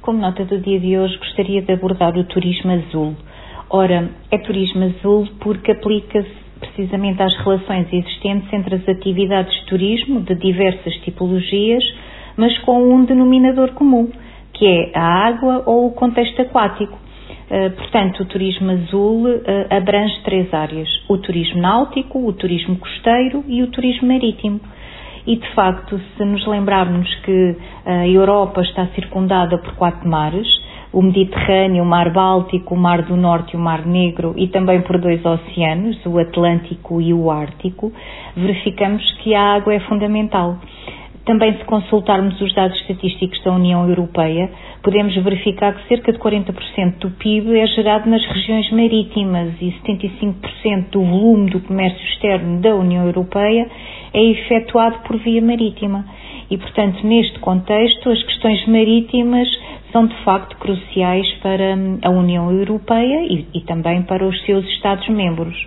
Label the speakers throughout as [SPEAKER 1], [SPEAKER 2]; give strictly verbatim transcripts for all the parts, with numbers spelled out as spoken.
[SPEAKER 1] como nota do dia de hoje, gostaria de abordar o turismo azul. Ora, é turismo azul porque aplica-se precisamente às relações existentes entre as atividades de turismo de diversas tipologias, mas com um denominador comum, que é a água ou o contexto aquático. Uh, portanto, o turismo azul uh, abrange três áreas: o turismo náutico, o turismo costeiro e o turismo marítimo. E, de facto, se nos lembrarmos que a Europa está circundada por quatro mares, o Mediterrâneo, o Mar Báltico, o Mar do Norte e o Mar Negro, e também por dois oceanos, o Atlântico e o Ártico, verificamos que a água é fundamental. Também, se consultarmos os dados estatísticos da União Europeia, podemos verificar que cerca de quarenta por cento do P I B é gerado nas regiões marítimas e setenta e cinco por cento do volume do comércio externo da União Europeia é efetuado por via marítima. E, portanto, neste contexto, as questões marítimas são, de facto, cruciais para a União Europeia e, e também para os seus Estados-membros.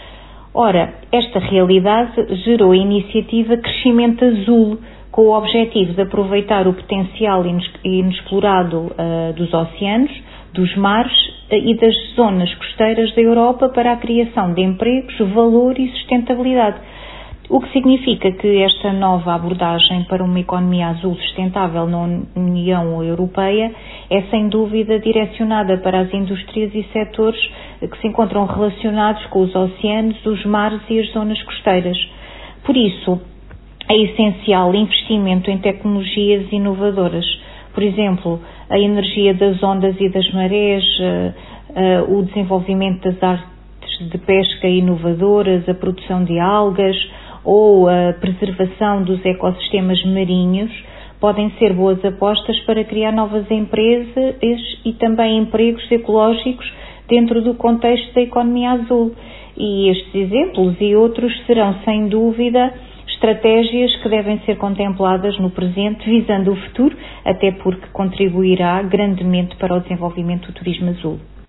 [SPEAKER 1] Ora, esta realidade gerou a iniciativa Crescimento Azul, com o objetivo de aproveitar o potencial inexplorado uh, dos oceanos, dos mares uh, e das zonas costeiras da Europa para a criação de empregos, valor e sustentabilidade. O que significa que esta nova abordagem para uma economia azul sustentável na União Europeia é sem dúvida direcionada para as indústrias e setores que se encontram relacionados com os oceanos, os mares e as zonas costeiras. Por isso, é essencial investimento em tecnologias inovadoras. Por exemplo, a energia das ondas e das marés, uh, uh, o desenvolvimento das artes de pesca inovadoras, a produção de algas ou a preservação dos ecossistemas marinhos podem ser boas apostas para criar novas empresas e também empregos ecológicos dentro do contexto da economia azul. E estes exemplos e outros serão, sem dúvida, estratégias que devem ser contempladas no presente, visando o futuro, até porque contribuirá grandemente para o desenvolvimento do turismo azul.